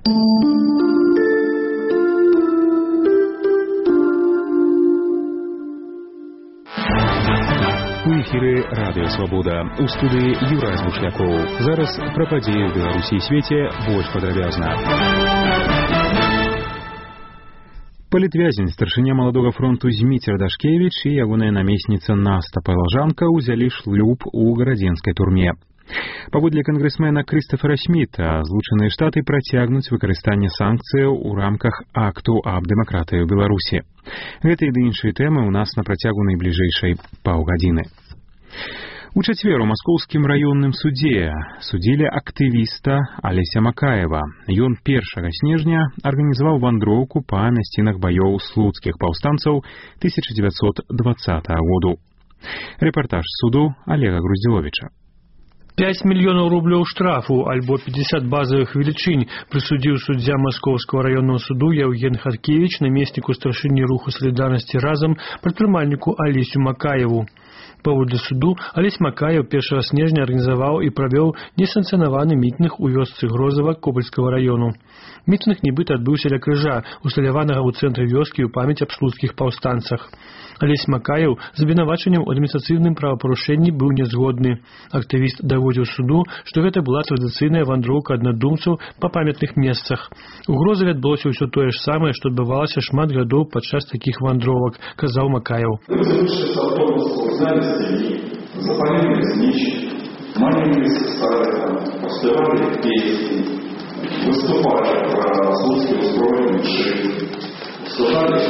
У эфіры Радыё Свабода. У студыі Юрай Бушлякоў. Зараз пра падзеі ў Беларусі і свеце больш падрабязна. Палітвязень, старшыня маладога фронту Зміцер Дашкевіч і ягоная намесніца Наста Палажанка ўзялі шлюб у гарадзенскай турме. Паводле кангрэсмена Крыстафера Сміта, Злучаныя Штаты працягнуць выкарыстанне санкцыяў у рамках акту аб дэмакратыі ў Беларусі. Гэта і іншыя тэмы ў нас на працягу найбліжэйшай паўгадзіны. У чацвер у маскоўскім раённым судзе судзілі актывіста Алеся Макаева. Ён 1 снежня арганізаваў вандроўку па мясцінах баёў слуцкіх паўстанцаў 1920 году. Рэпартаж суду Олега Груздзіловіча. 5 мільёнаў рублёў штрафу альбо 50 базавых велічынь прысудзіў суддзя Маскоўскага раённага суду Яўген Хаткевіч намесніку старшыні руху салідарнасці разам прадпрымальніку Алесю Макаеву. Паводле суду Алесь Макаев 1 снежня арганізаваў і правёў несанкцыянаваны мітынг у вёсцы Грозава Кобальскага раёну. Мітынг нібыта адбыўся ля крыжа, усталяванага ў цэнтры вёскі ў памяць аб слуцкіх паўстанцах. Алесь Макаев з абвінавачаннем у адміністрацыйным правапарушэнні быў нязгодны. Актывіст даводзіў суду, што гэта была традыцыйная вандроўка аднадумцаў па памятных месцах. У Грозаве адбылося ўсё тое ж самае, што адбывалася шмат гадоў падчас такіх вандровак, казаў Макаев. Запалили свечи, молились старым, распевали песни, выступали про слуцкие устроенные ши, служали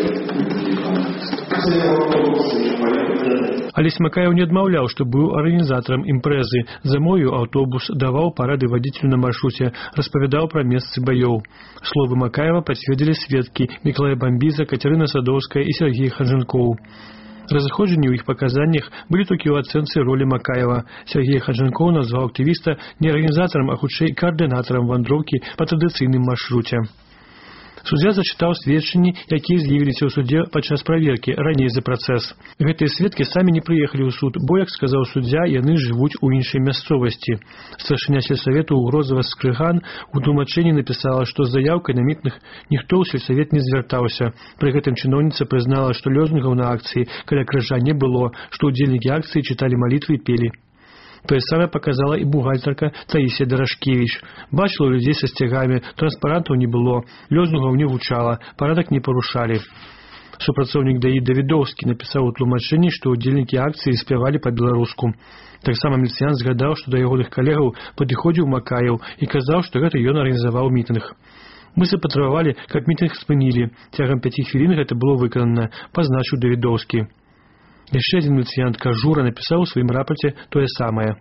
Алесь Макаев не адмаўляў, што быў арганізатарам імпрэзы. Замовіў аўтобус, даваў парады вадзіцелю на маршруце, распавядаў пра месцы баёў. Словы Макаева пацвердзілі сведкі Мікалай Бамбіза, Кацярына Садоўская і Сергей Хаджанкоў. Разыходжанні ў іх паказаннях былі толькі ў ацэнцы ролі Макаева. Сергей Хаджанкоў назваў актывіста не арганізатарам, а хутчэй каардынатарам вандроўкі па традыцыйным маршруце. Суддзя зачытаў сведчанні, якія з'явіліся ў судзе падчас праверкі раней за працэс. Гэтыя сведкі самі не прыехалі ў суд, бо, як сказаў суддзя, яны жывуць у іншай мясцовасці. Старшыня сельсавету ў Грозава Скрыган у тлумачэнні напісала, што з заяўкай на мітынг ніхто ў сельсавет не звяртаўся. Пры гэтым чыноўніца прызнала, што лёзунгаў на акцыі каля крыжа не было, што ўдзельнікі акцыі чыталі малітвы і пелі. Тое самае паказала і бухгалтарка Таісія Дарашкевіч. Бачыла людзей са сцягамі, транспарантаў не было, лёзунгаў не гучала, парадак не парушалі. Супрацоўнік ДАІ Давідоўскі напісаў у тлумачэнні, што ўдзельнікі акцыі спявалі па-беларуску. Таксама міліцыянт згадаў, што да ягоных калегаў падыходзіў Макаев і казаў, што гэта ён арганізаваў мітынг. Мы запатрабавалі, каб мітынг спынілі. Цягам 5 хвілін гэта было выканана, пазначыў Давідоўскі. Яшчэ адзін міліцыянт Кажура напісаў у сваім рапорце тое самае.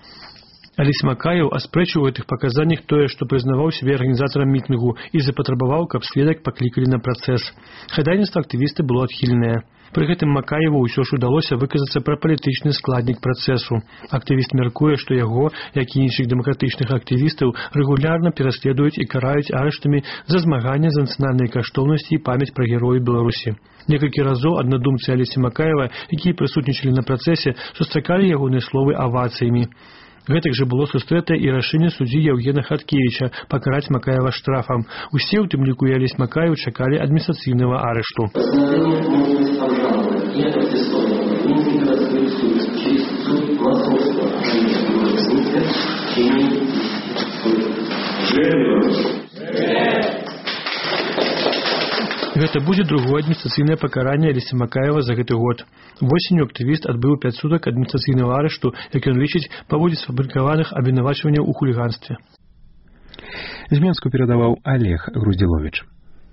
Алесь Макаев аспрэчыў у гэтых паказаннях тое, што прызнаваў сябе арганізатарам мітынгу і запатрабаваў, каб сведак паклікалі на працэс. Хадайніцтва актывіста было адхіленае. Пры гэтым Макаеву ўсё ж удалося выказацца пра палітычны складнік працэсу. Актывіст мяркуе, што яго, як і іншых дэмакратычных актывістаў, рэгулярна пераследуюць і караюць арыштамі за змаганне за нацыянальныя каштоўнасці і памяць пра герояў Беларусі. Некалькі разоў аднадумцы Алесі Макаева, якія прысутнічалі на працэсе, сустракалі ягоныя словы авацыямі. Гэтак жа было сустрэта і рашэнне суддзі Яўгена Хаткевіча пакараць Макаева штрафам. Усе, у тым ліку і Алесь Макаев, чакалі адміністрацыйнага арышту. Гэта будзе другое адміністрацыйнае пакаранне Алеся Макаева за гэты год. Восенню актывіст адбыў 5 сутак адміністрацыйнага арышту, як ён лічыць, паводле сфабрыкаваных абвінавачванняў у хуліганстве. З Менску перадаваў Олег Груздзіловіч.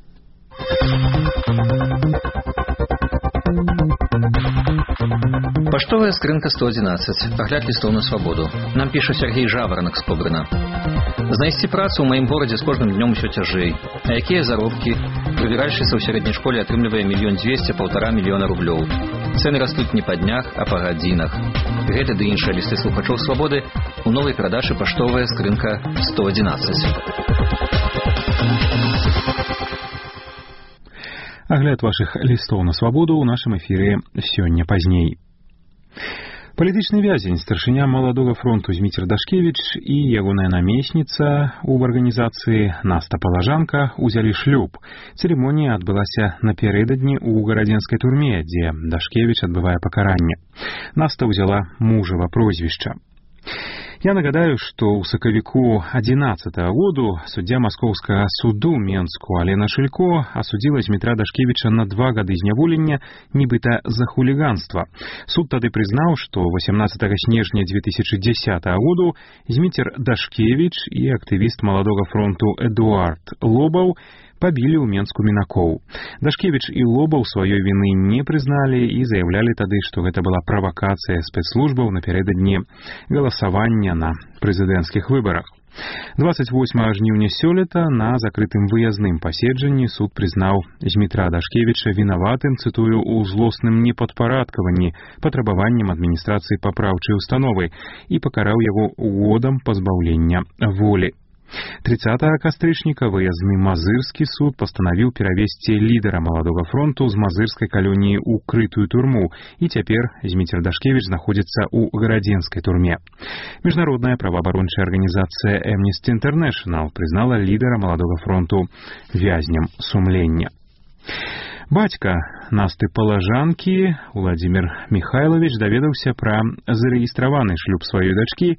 Паштовая скрынка 111. Агляд лістоў на свабоду. Нам піша Сергей Жаваранак з Кобрына. Знайсці працу ў маім горадзе з кожным днём усё цяжэй. А якія заробкі? Прыбіральшчыца ў сярэдняй школе атрымлівае 1 200 000 – 1,5 мільёна рублёў. Цэны растуць не па днях, а па гадзінах. Гэта ды іншыя лісты слухачоў свабоды у новай прадажы паштовая скрынка 111. Агляд вашых лістоў на свабоду ў нашым эфіры сёння пазней. Палітычны вязень, старшыня маладога фронту Зміцер Дашкевіч і ягоная намесніца ў арганізацыі Наста Палажанка ўзялі шлюб. Цырымонія адбылася напярэдадні ў гарадзенскай турме, дзе Дашкевіч адбывае пакаранне. Наста ўзяла мужава прозвішча. Я нагадаю, што ў сакавіку 11-го году суддзя маскоўскага суду Менску Алена Шылько асудзіла Змітра Дашкевіча на 2 гады зняволення, нібыта за хуліганства. Суд тады прызнаў, што 18 снежня 2010 году Зміцер Дашкевіч і актывіст маладога фронту Эдуард Лобаў пабілі ў Менску мінакоў. Дашкевіч і Лобаў сваёй віны не прызналі і заяўлялі тады, што гэта была правакацыя спецслужбаў напярэдадні галасавання на прэзідэнцкіх выбарах. 28 жніўня сёлета на закрытым выязным паседжанні суд прызнаў Змітра Дашкевіча вінаватым, цытую, у злосным непадпарадкаванні патрабаваннем адміністрацыі папраўчай установы і пакараў яго годам пазбаўлення волі. 30 кастрычніка выязны мазырскі суд пастанавіў перавесці лідара маладога фронту з мазырскай калоніі ў крытую турму, і цяпер Зміцер Дашкевіч знаходзіцца ў гарадзенскай турме. Міжнародная праваабарончая арганізацыя Amnesty International прызнала лідара маладога фронту вязням сумлення. Бацька Насты Палажанкі Уладзімір Міхайлавіч даведаўся пра зарэгістраваны шлюб сваёй дачкі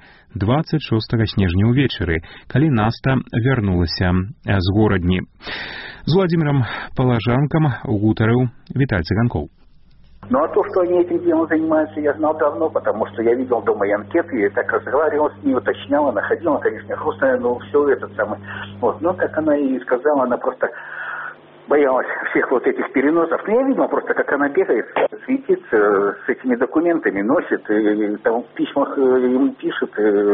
26 снежня ўвечары, калі Наста вярнулася з горадні. З Уладзімірам Палажанкам гутарыў Віталь Цыганкоў. Ну а то, что они этим делом занимаются, я знал давно, потому что я видел дома и анкеты, и так разговаривала с ней, уточняла, находила, конечно, грустная, но все этот самый. Вот. Но, как она и сказала, она просто боялась всех вот этих переносов. Но я видел просто, как она бегает, светится с этими документами, носит, и там в письмах ему пишет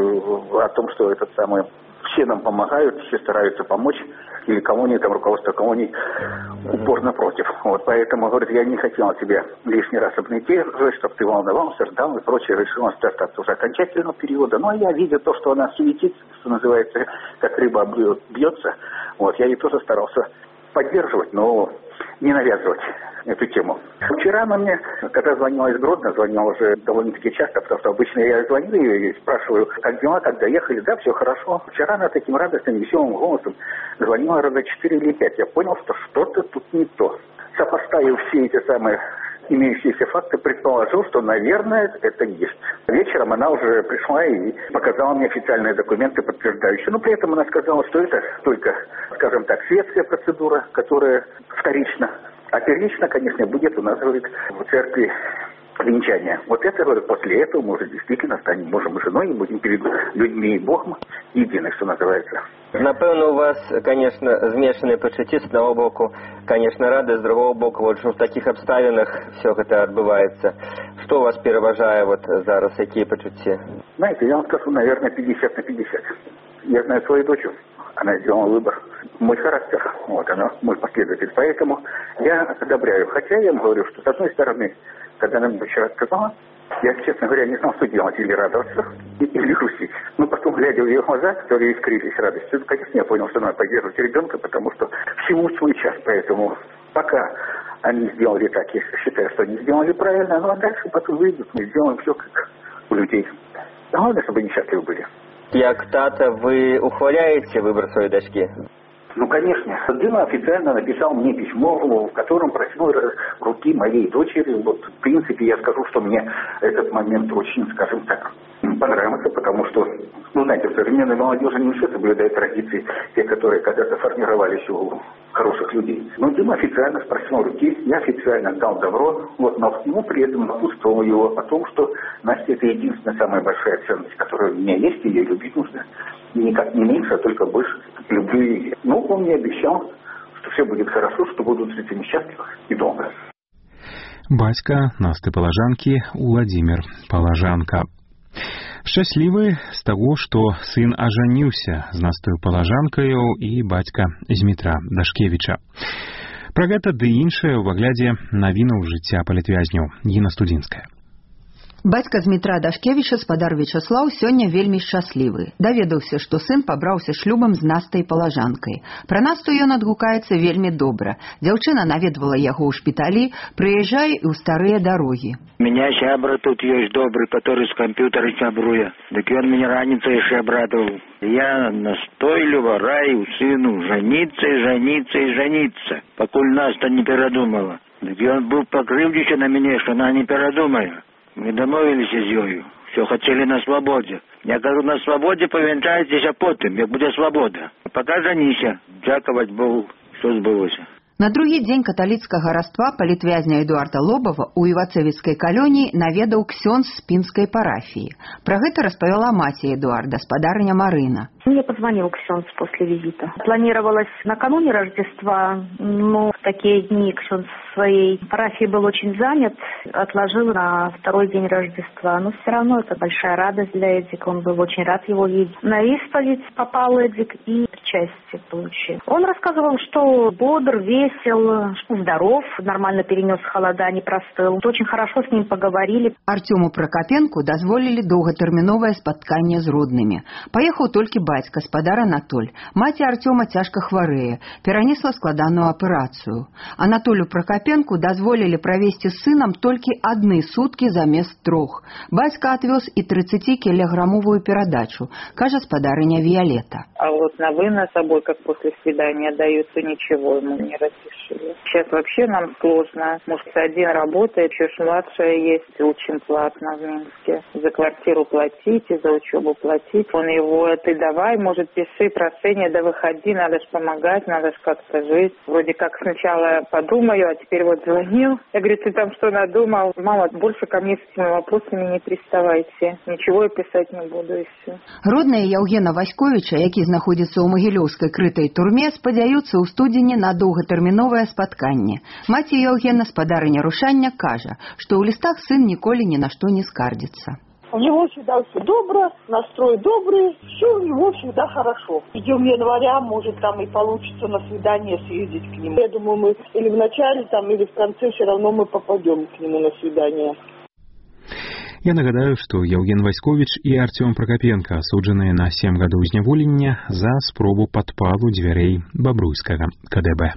о том, что этот самый, все нам помогают, все стараются помочь, или колонии, там руководство колонии упорно против. Вот поэтому, говорит, я не хотела тебя лишний раз обнадеживать, чтобы ты волновался, ждал и прочее, решила дождаться уже окончательного периода. Ну а я, видя то, что она суетится, что называется, как рыба бьется, вот, я ей тоже старался поддерживать, но не навязывать эту тему. Вчера она мне, когда звонила из Гродно, звонила уже довольно-таки часто, потому что обычно я звоню и спрашиваю, как дела, как доехали, да, все хорошо. Вчера она таким радостным, веселым голосом звонила раза 4 или 5. Я понял, что что-то тут не то. Сопоставив все эти самые имеющиеся факты, предположил, что, наверное, это есть. Вечером она уже пришла и показала мне официальные документы, подтверждающие. Но при этом она сказала, что это только, скажем так, светская процедура, которая вторична. А первично, конечно, будет у нас, говорит, в церкви венчание. Вот это, говорит, после этого мы уже действительно станем мужем и женой и будем перед людьми и Богом едины, что называется. Напевно, у вас, конечно, змешані почуття, з одного боку, конечно, радость, з другого боку, вот, що в таких обставинах все это отбывается. Что у вас переважає вот зараз, какие почуття? Знаете, я вам скажу, наверное, 50 на 50. Я знаю свою дочь, она сделала выбор. Мой характер, вот она, мой последователь. Поэтому я одобряю. Хотя я вам говорю, что с одной стороны, когда она мне вчера сказала, я, честно говоря, не знал, что делать, или радоваться, или грустить. Но потом, глядя в ее глаза, которые искрились радостью, конечно, я понял, что надо поддерживать ребенка, потому что всему свой час. Поэтому пока они сделали так, я считаю, что они сделали правильно, ну а дальше потом выйдут, мы сделаем все как у людей. Главное, чтобы они счастливы были. Як тата, вы ухваляете выбор своей дочки? Ну, конечно. Дима официально написал мне письмо, в котором просил руки моей дочери. Вот, в принципе, я скажу, что мне этот момент очень, скажем так, понравился, потому что, ну, знаете, в современной молодежи не все соблюдают традиции, те, которые когда-то формировались у хороших людей. Но Дима официально спросил руки, я официально дал добро, вот, но ему при этом напутствовал его о том, что Настя — это единственная самая большая ценность, которая у меня есть, и ей любить нужно. Никак не меньше, а только больше. Люблю ее. Ну, он мне обещал, что все будет хорошо, что будут с этим счастливы и долго. Бацька Насты Палажанкі Уладзімір Палажанка. Шчаслівы з таго, што сын ажаніўся з Настаю Палажанкаю і бацька Змітра Дашкевіча. Пра гэта ды іншае ў аглядзе навінаў жыцця палітвязняў. Гіна Студзінская. Бацька Змітра Дашкевіча, спадар Вячаслаў, сёння вельмі шчаслівы. Даведаўся, што сын пабраўся шлюбам з Настай Палажанкай. Пра Насту ён адгукаецца вельмі добра. Дзяўчына наведвала яго ў шпіталі, прыязджае і ў старыя дарогі. Меня сябра тут есть добрый, который с компьютера сябруя. Так он меня раніцай яшчэ абрадовал. Я настойліва раю сыну жаниться и жаниться и жаниться, пакуль Наста не перадумала. Так он был покрыўдзіўся на мяне, что она не перадумае. Мы домовились с ёю. Все хотели на свободе. Я говорю, на свободе повенчайтесь, а потом, як буде свобода. Пока жаніся. Дзякаваць Богу, что сбылося. На другі дзень каталіцкага раства палітвязня Эдуарда Лобава ў Івацэвіцкай калоніі наведаў ксёндз з пінскай парафіі. Пра гэта распавяла маці Эдуарда, спадарыня Марына. Мне позвонил ксёндз после визита. Планировалось накануне Рождества, но в такие дни ксёндз в своей парафии был очень занят, отложил на второй день Рождества. Но все равно это большая радость для Эдика, он был очень рад его видеть. На исповедь попал Эдик и причастие получил. Он рассказывал, что бодр, весел, здоров, нормально перенес холода, не простыл. Очень хорошо с ним поговорили. Артему Прокопенку дазволілі доўгатэрміновае спатканне з роднымі. Паехаў толькі бацька, спадар Анатоль. Маці Артема цяжка хварэе, перанесла складаную аперацыю. Анатолю Прокопенку дазволілі правесці з сынам толькі адны суткі замест 3. Бацька отвез и 30-килограммовую передачу, кажа спадарыня Виолетта. А вот на вы на собой, как после свидания, даются, ничего ему не разрешили. Сейчас вообще нам сложно. Может, один работает, еще младшая есть, учим платно в Минске. За квартиру платить и за учебу платить. Он его, ты давай, может, пиши прошение, да выходи, надо ж помогать, надо ж как-то жить. Вроде как сначала подумаю, а теперь вот звонил. Я говорю, ты там что надумал? Мама, больше ко мне с этими вопросами не приставайте. Ничего я писать не буду, и все. Родныя Яўгена Васьковіча, які знаходзіцца ў магілёўскай крытай турме, спадзяюцца ў студзені на доўгатэрміновае спатканне. Маці Яўгена, спадарыня Рушання, кажа, што ў лістах сын ніколі ні на што не скардзіцца. У него всегда все добро, настрой добрый, все у него всегда хорошо. Идем января, может там и получится на свидание съездить к нему. Я думаю, мы или в начале, там, или в конце все равно мы попадем к нему на свидание. Я нагадаю, што Яўген Васьковіч і Артём Прокопенко асуджаныя на 7 гадоў зняволення за спробу падпалу дзвярэй бабруйскага КДБ.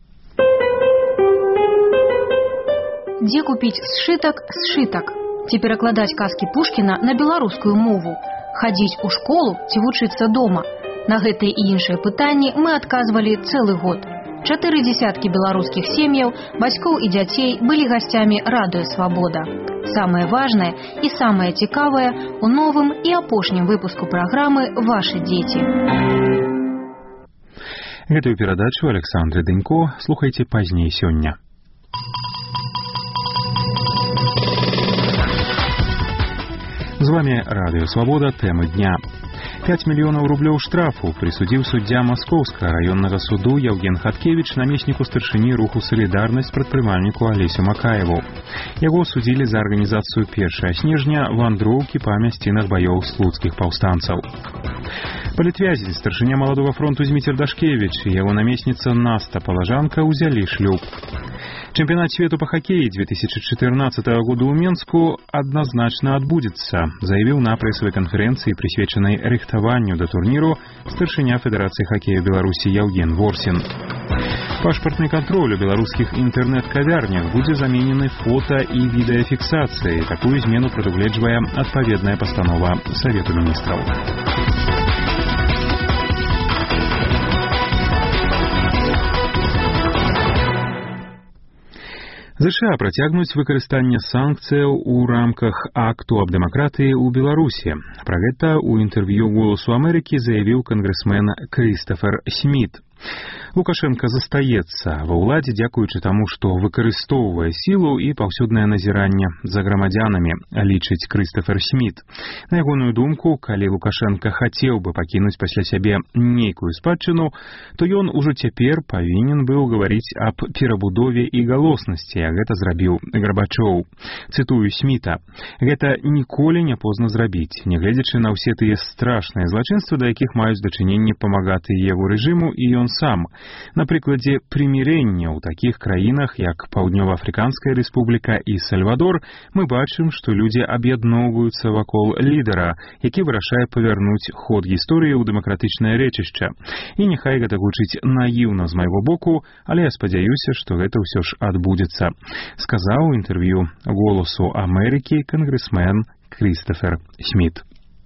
Дзе купіць сшытак? Сшытак. Ці перакладаць казкі Пушкіна на беларускую мову, хадзіць у школу ці вучыцца дома. На гэтыя і іншыя пытанні мы адказвалі цэлы год. 4 десяткі беларускіх сем'яў, бацькоў і дзяцей былі гасцямі радыё «Свабода». Самае важнае і самае цікавае у новым і апошнім выпуску праграмы «Вашы дзеці». Гэтую перадачу Александры Дынько слухайце пазней сёння. З вами Радыё Свабода, тэмы дня. 5 мільёнаў рублёў штрафу прысудзіў суддзя Маскоўскага раённага суду Яўген Хаткевіч намесніку старшыні руху «Салідарнасць» прадпрымальніку Алесю Макаеву. Яго судзілі за арганізацыю 1 снежня вандроўкі па мясцінах баёў слуцкіх паўстанцаў. Палітвязень, старшыня Маладога фронту Зміцер Дашкевіч і яго намесніца Наста Палажанка ўзялі шлюб. Чемпионат свету по хоккею 2014 года ў Менску адназначна адбудзецца, заявіў на прэсавай канферэнцыі, прысвечанай рыхтаванню да турніру, старшыня Федэрацыі хоккею Беларусі Яўген Ворсін. Пашпартны кантроль у беларускіх інтэрнэт-кавярнях будзе заменены фота і відэафіксацыяй. Такую змену прадугледжвае адпаведная пастанова Савету міністраў. ЗША працягнуць выкарыстанне санкцыяў у рамках акту аб дэмакратыі ў Беларусі. Пра гэта ў інтэрв'ю «Голасу Амерыкі» заявіў кангрэсмен Крыстафер Сміт. Лукашенко застаецца ва ўладзе дзякуючы таму, што выкарыстоўвае сілу і паўсюднае назіранне за грамадзянамі, лічыць Крыстафер Сміт. На ягоную думку, калі Лукашенко хацеў бы пакінуць пасля сябе нейкую спадчыну, то ён ужо цяпер павінен быў гаварыць аб перабудове і галоснасці, а гэта зрабіў Гарбачоў. Цытую Сміта: «Гэта ніколі не позна зрабіць, нягледзячы на ўсе тыя страшныя злачынствы, да якіх маюць дачыненне памагатыя яго рэжыму, і ён сам. На прыкладзе прымірэння ў такіх краінах, як Паўднёва-Афрыканская рэспубліка і Сальвадор, мы бачым, што людзі аб'ядноўваюцца вакол лідара, які вырашае павярнуць ход гісторыі ў дэмакратычнае рэчышча. І няхай гэта гучыць наіўна з майго боку, але я спадзяюся, што гэта ўсё ж адбудзецца, сказаў у інтэрв'ю «Голосу Амерыкі» кангрэсмен Крыстафер Сміт.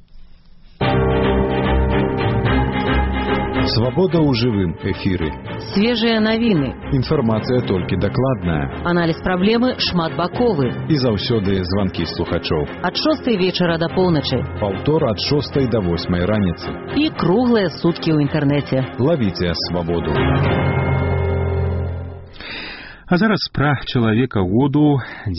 Свабода ў жывым эфіры. Свежыя навіны. Інфармацыя толькі дакладная. Аналіз праблемы шматбаковы. І заўсёды званкі слухачоў. Ад 6 вечара да поўначы. Паўтор ад 6 да 8 раніцы. І круглыя суткі ў інтэрнэце. Лавіце свабоду. А зараз пра чалавека году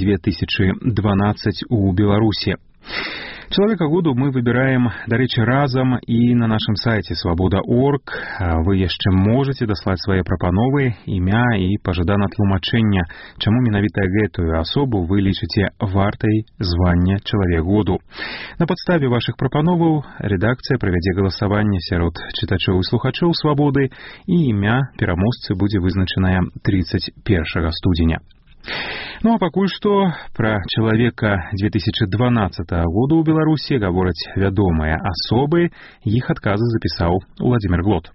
2012 у Беларусі. Чалавека году мы выбіраем, дарэчы, разам і на нашым сайце свабода.орг. Вы яшчэ можаце даслаць свае прапановы, імя і пажадана тлумачэння, чаму менавіта гэтую асобу вы лічыце вартай звання чалавек году. На падставе вашых прапановаў рэдакцыя правядзе галасаванне сярод чытачоў і слухачоў свабоды, і імя пераможцы будзе вызначанае 31 студзеня. Ну а пакуль што пра чалавека 2012 года ў Беларусі гавораць вядомыя асобы, іх адказы запісаў Владимир Глот.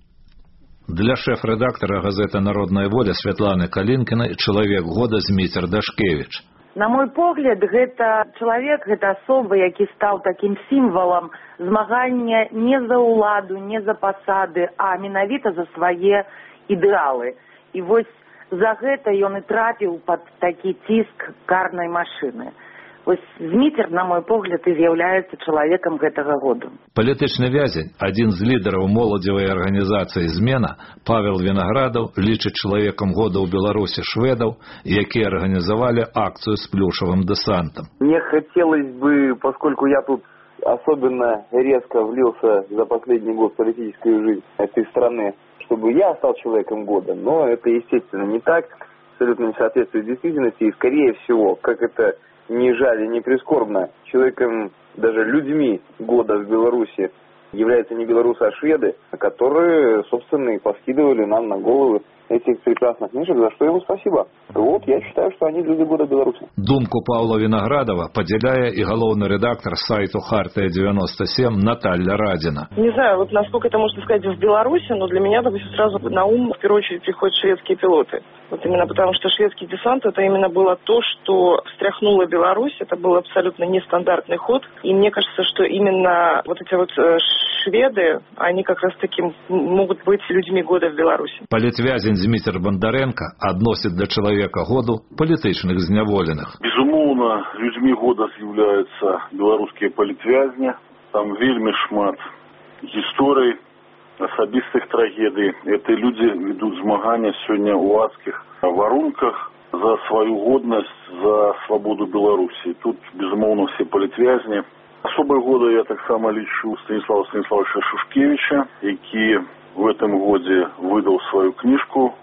Для шэф-рэдактара газеты «Народная воля» Святланы Калінкінай чалавек года Зміцер Дашкевіч. На мой погляд, гэта чалавек, гэта асоба, які стаў такім сімвалам змагання не за ўладу, не за пасады, а менавіта за свае ідэалы. І вось за гэта ён і трапіў пад такі ціск карнай машыны. Вось Зміцер, на мой погляд, і з'яўляецца чалавекам гэтага году. Палітычны вязень, адзін з лідараў моладзевай арганізацыі «Змена», Павел Вінаградаў, лічыць чалавекам года ў Беларусі шведаў, якія арганізавалі акцыю с плюшевым десантом. Мне хотелось бы, поскольку я тут особенно резко влился за последний год в политическую жизнь этой страны, чтобы я стал человеком года, но это, естественно, не так, абсолютно не соответствует действительности, и, скорее всего, как это ни жаль и не прискорбно, человеком, даже людьми года в Беларуси являются не белорусы, а шведы, которые, собственно, и поскидывали нам на головы этих прекрасных книжек, за что ему спасибо. Вот, я считаю, что они люди года Беларуси. Думку Павла Виноградова поделяя и головный редактор сайту «Хартия-97» Наталья Радина. Не знаю, вот насколько это можно сказать в Беларуси, но для меня, допустим, сразу на ум в первую очередь приходят шведские пилоты. Вот именно потому, что шведский десант это именно было то, что встряхнуло Беларусь. Это был абсолютно нестандартный ход. И мне кажется, что именно вот эти вот шведы, они как раз таки могут быть людьми года в Беларуси. Палітвязень Зміцер Бондаренко относит до человека году політичных зняволеных. Безумоўна, людьми года з'яўляюцца беларускія палітвязні. Там вельмі шмат гісторый, асабістых трагедый. Это люди ведут змагання сегодня ў адскіх варунках за свою годность, за свободу Беларуси. Тут, безумоўна, все палітвязні. Особой года я так само лічу Станислава Станиславовича Шушкевича, які в этом годе выдал свою книжку.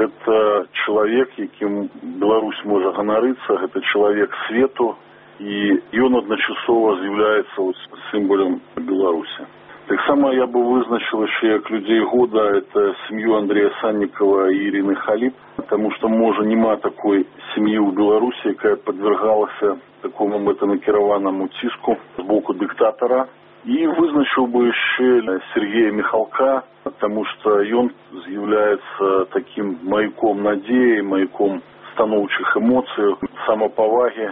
Это человек, яким Беларусь может ганарыцца, это человек свету, и он одночасово з'является вот символом Беларуси. Так само я бы вызначил еще как людей года, это семью Андрея Санникова и Ирины Халип, потому что, может, нема такой семьи в Беларуси, которая подвергалась такому метанакіраваному ціску с боку диктатора. И вызначил бы еще Сергея Михалка, потому что он является таким маяком надеи, маяком станоўчых эмоцый, самопаваги.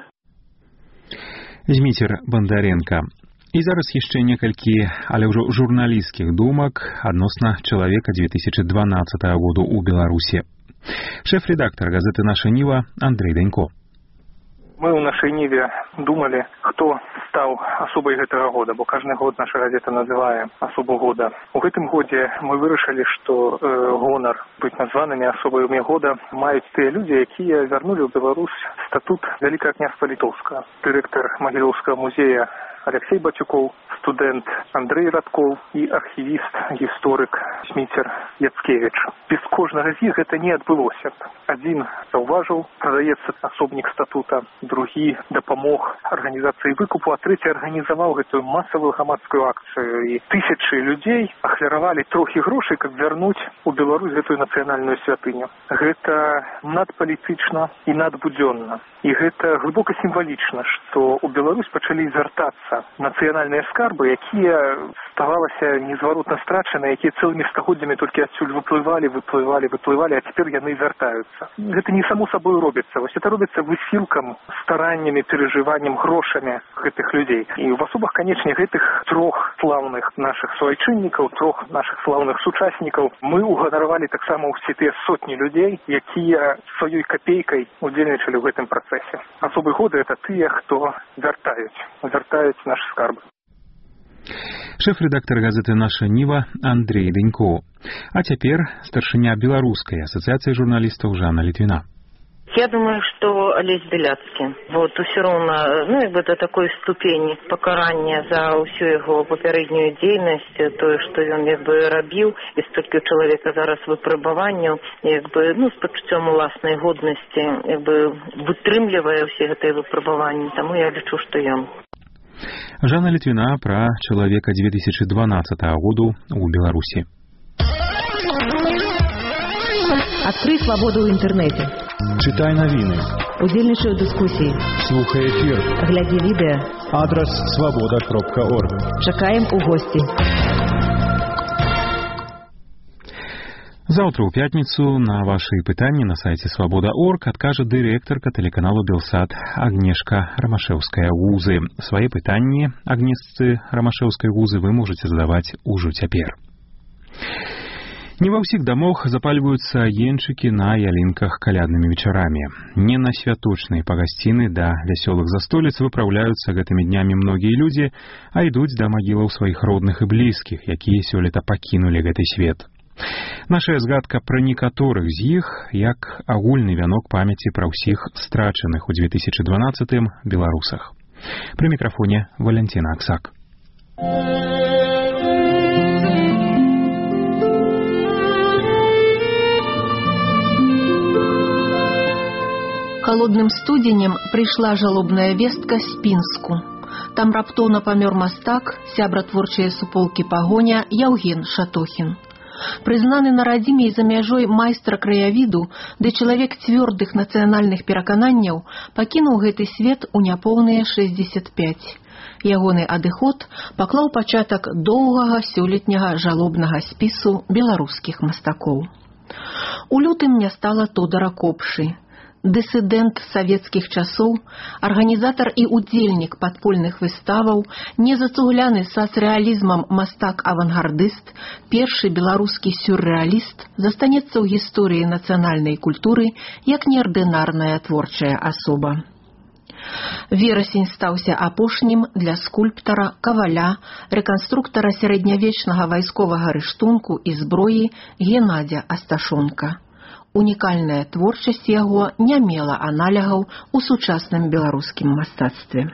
Зміцер Бондаренко. І зараз яшчэ некалькі, але ўжо журналісцкіх думак адносна чалавека 2012 году ў Беларусі. Шэф-рэдактар газеты «Наша Нива» Андрей Данько. Мы ў нашай Ніве думалі, хто стаў асобай гэтага года, бо кожны год наша газета называе асобу года. У гэтым годзе мы вырашылі, што гонар быць названымі асобамі года маюць тыя людзі, якія вярнулі ў Беларусь статут вялікага княства Літоўскага. Дырэктар Магілёўскага музея Алексей Батюков, студент Андрей Радков и архивист, гісторык Зміцер Яцкевич. Без кожнага з іх гэта не адбылося. Адзін заўважыў, прадаецца асобнік статута, другі дапамог арганізацыі выкупу, а трэці арганізаваў гэтую масавую грамадскую акцыю. І тысячы людзей ахвяравалі трохі грошай, каб вярнуць у Беларусь гэтую нацыянальную святыню. Гэта надпалітычна і надбудзённа. І гэта глыбока сімвалічна, што ў Беларусь пачалі звяртацца нацыянальныя скарбы, якія ставалася незваротна страчаны, якія цэлымі стагоддзямі толькі адсюль выплывалі, а цяпер яны вяртаюцца. Гэта не само сабой робіцца. Вось это робіцца высілкам, стараннямі, перажываннем, грошамі гэтых людзей. І в асобах, канечне, гэтых трох слаўных нашых суайчыннікаў, трох нашых слаўных сучаснікаў мы уганаравалі таксама ўсе тыя сотні людей, якія сваёй капейкай удзельнічалі ў гэтым працэсе. Асобы года это тыя, хто вяртаюць наши скарбы. Шэф-рэдактар газеты «Наша Нива» Андрей Дэнько. А цяпер старшыня беларускай асацыяцыі журналістаў Жанна Літвіна. Я думаю, что Олесь Беляцкий. Вот, все равно, это такой ступень покарания за всю его попереднюю деятельность, то, что он, робил, и столько у человека зараз выпробованию, с почуттям власной годности, вытрымливая все эти выпробования, тому я лечу, что я. Жанна Літвіна пра чалавека 2012 году у Беларусі. Адкрый свабоду ў інтэрнэце. Читай навіны. Удзельнічай у дыскусіі. Слухай эфір. Глядзі відэа. Адрес свабода.орг. Чакаем у госці. Заўтра ў пятніцу на вашы пытанні на сайце свабода.орг адкажа дырэктарка тэлеканалу Белсат Агнешка Рамашэўская вузы. Свае пытанні Агнесцы Рамашэўскай вузы вы можаце задаваць ужо цяпер. Не ва ўсіх дамах запальваюцца енчыкі на ялінках каляднымі вечарамі. Не на святочныя пагасціны да вясёлых застоліц выпраўляюцца гэтымі днямі многія людзі, а ідуць да магілаў сваіх родных і блізкіх, якія сёлета пакінулі гэты свет. Нашая згадка пра некаторых з іх як агульны вянок памяці пра ўсіх страчаных у 2012-м беларусах. Пры мікрафоне Валянціна Аксак. Холодным студенем прыйшла жалобная вестка з Пінску. Там раптоўна памёр мастак, сябра творчай суполкі Пагоня Яўген Шатохін. Прызнаны на радзіме і за мяжой майстра краявіду, ды чалавек цвёрдых нацыянальных перакананняў пакінуў гэты свет у няпоўныя 65. Ягоны адыход паклаў пачатак доўгага сёлетняга жалобнага спісу беларускіх мастакоў. У лютым не стала Тодара Копшы. Дысідэнт савецкіх часоў, арганізатар і удзельнік падпольных выставаў, незацугляны сацрэалізмам мастак-авангардыст, першы беларускі сюррэаліст застанецца ў гісторыі нацыянальнай культуры як неардынарная творчая асоба. Верасень стаўся апошнім для скульптара, каваля, рэканструктара сярэднявечнага вайсковага рыштунку і зброі Геннадзя Асташонка. Унікальная творчасць яго не мела аналягаў у сучасным беларускім мастацтве.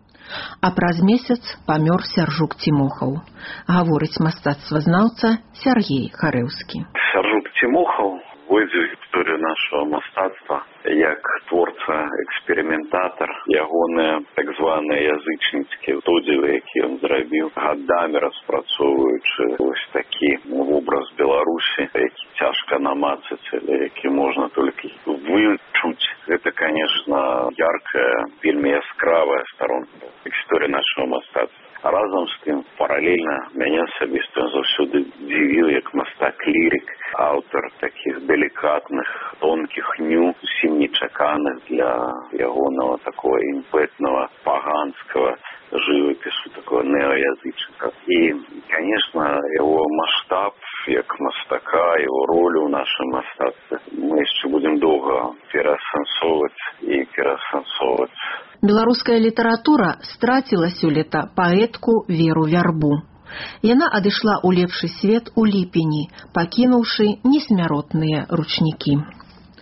А праз месяц памёр Сяржук Цімохаў, гаворыць мастацтвазнаўца Сяргей Харэўскі. Сяржук Цімохаў увойдзе ў гісторыю нашага мастацтва як творца-эксперыментатар. Ягоныя так званыя язычніцкія ўтодзівы, якія ён зрабіў, гадамі распрацоўваючы вось такі вобраз Беларусі, які цяжка намацаць, які можна толькі вычуць. Гэта, конечно, яркая, вельмі яскравая старонка гісторыі нашага мастацтва. А разам з тым, паралельна, мяне асабіста заўсёды дзівіў як мастак-лірик, аўтар такіх далікатных, тонкіх ню, усім нечаканых для ягонага такого імпэтнага, паганскага жывапісу, такого неаязычнага. І, конечно, яго маштаб як мастака, яго ролю ў нашым мастацтве мы яшчэ будзем доўга пераасэнсоўваць і пераасэнсоўваць. Беларуская літаратура страціла сёлета паэтку Веру Вярбу. Яна адышла ў лепшы свет у ліпені, пакінуўшы несмяротныя ручнікі.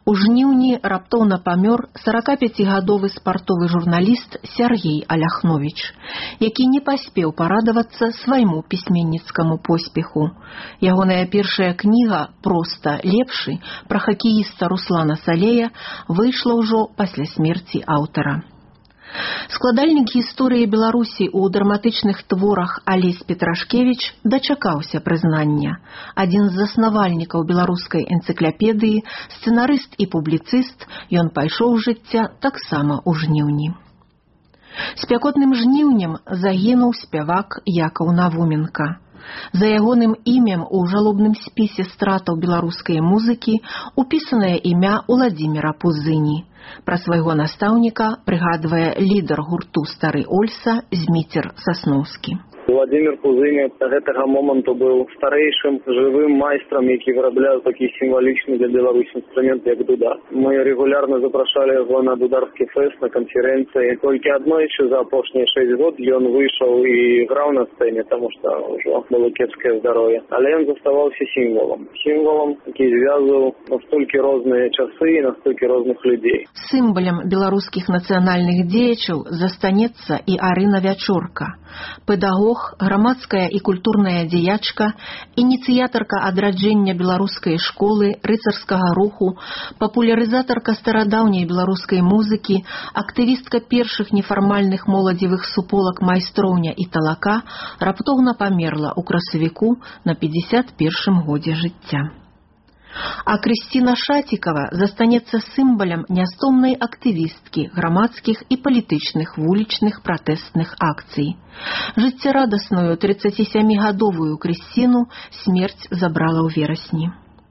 У жніўні раптоўна памёр 45гадовы спартовы журналіст Сяргей Аляхновіч, які не паспеў парадавацца свайму пісьменніцкаму поспеху. Ягоная першая кніга «Проста лепшы» пра хакеіста Руслана Салея выйшла ўжо пасля смерці аўтара. Складальнік гісторыі Беларусі ў драматычных творах Алесь Петрашкевіч дачакаўся прызнання. Адзін з заснавальнікаў беларускай энцыклапедыі, сцэнарыст і публіцыст, ён пайшоў з жыцця таксама ў жніўні. Спякотным жніўнем загінуў спявак Якаў Навуменка. За ягоным імем у жалобным спісе стратаў беларускай музыкі упісанае імя Уладзіміра Пузыні. Пра свайго настаўніка прыгадвае лідар гурту «Стары Ольса» Зміцер Сасноўскі. Владимир Пузыня до гэтага моманту быў старэйшым жывым майстрам, які вырабляў такі сімвалічны для Беларусі інструмент, як дудар. Мы регулярна запрашалі яго на дударскі фэст, на канферэнцыі. Толькі аднойчы за апошнія 6 год ён выйшаў і граў на сцэне, таму што ўжо было кепскае здароўе. Але ён заставаўся сімвалам. Сімвалам, які звязваў настолькі розныя часы і настолькі розных людзей. Сімвалам беларускіх нацыянальных дзеячаў застанецца і Арына Вячорка. Педагог, грамадская і культурная дзеячка, ініцыятарка адраджэння беларускай школы, рыцарскага руху, папулярызатарка старадаўняй беларускай музыкі, актывістка першых нефармальных моладзевых суполак майстроўня і талака раптоўна памерла ў красавіку на 51 годзе жыцця. А Крысціна Шацікава застанецца сімвалам нястомнай актывісткі грамадскіх і палітычных вулічных пратэстных акцый. Жыццярадасную 37гадовую Крысціну смерць забрала ў верасні.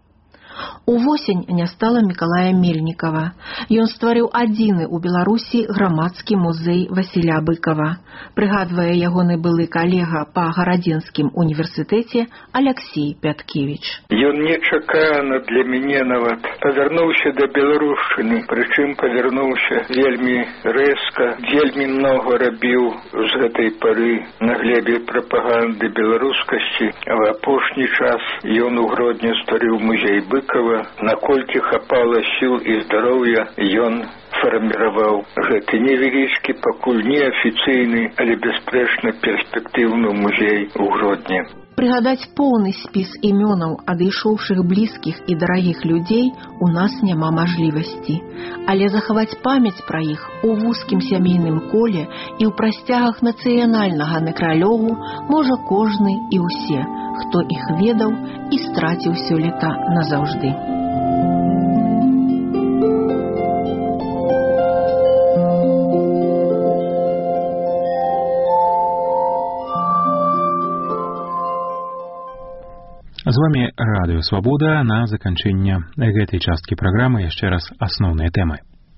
Увосень не стала Мікалая Мельнікава. Ён стварыў адзіны ў Беларусі грамадскі музей Васіля Быкава. Прыгадвае ягоны былы калега па Гарадзенскім універсітэце Аляксей Пяткевіч. Ён нечакана для мяне нават павярнуўся да беларушчыны, прычым павярнуўся вельмі рэзка, вельмі многа рабіў з гэтай пары на глебе прапаганды беларускасці. А в апошні час ён у Гродні стварыў музей Быкава. Наколькі хапала сіл і здароўя, ён фарміраваў гэты невялічкі, пакуль неафіцыйны, але бясспрэчна перспектыўны музей у Гродні. Прыгадаць поўны спіс імёнаў адышоўшых блізкіх і дарагіх людзей у нас няма мажлівасці. Але захаваць памяць пра іх у вузкім сямейным коле і ў прасцягах нацыянальнага некралёгу можа кожны і ўсе, хто іх ведаў і страціў сёлета назаўжды. З вами Радыё Свабода. На заканчэнне гэтай часткі праграмы яшчэ раз асноўныя тэмы.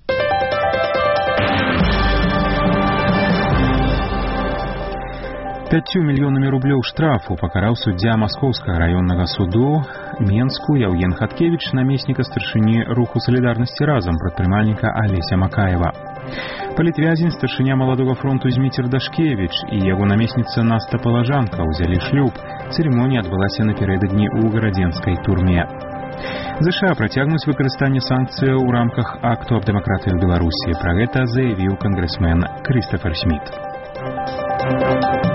$5 мільёнамі рублёў штрафу пакараў суддзя Маскоўскага раённага суду Менску Яўген Хаткевіч, намесніка старшыні руху «Салідарнасці разам» прадпрымальніка Алеся Макаева. Палітвязень, старшыня Маладога фронту Зміцер Дашкевіч і яго намесніца Наста Палажанка ўзялі шлюб. Цырымонія адбылася напярэдадні ў гарадзенскай турме. ЗША працягнуць выкарыстанне санкцыяў у рамках акту аб дэмакратыі ў Беларусі. Пра гэта заявіў кангрэсмен Крыстафер Сміт.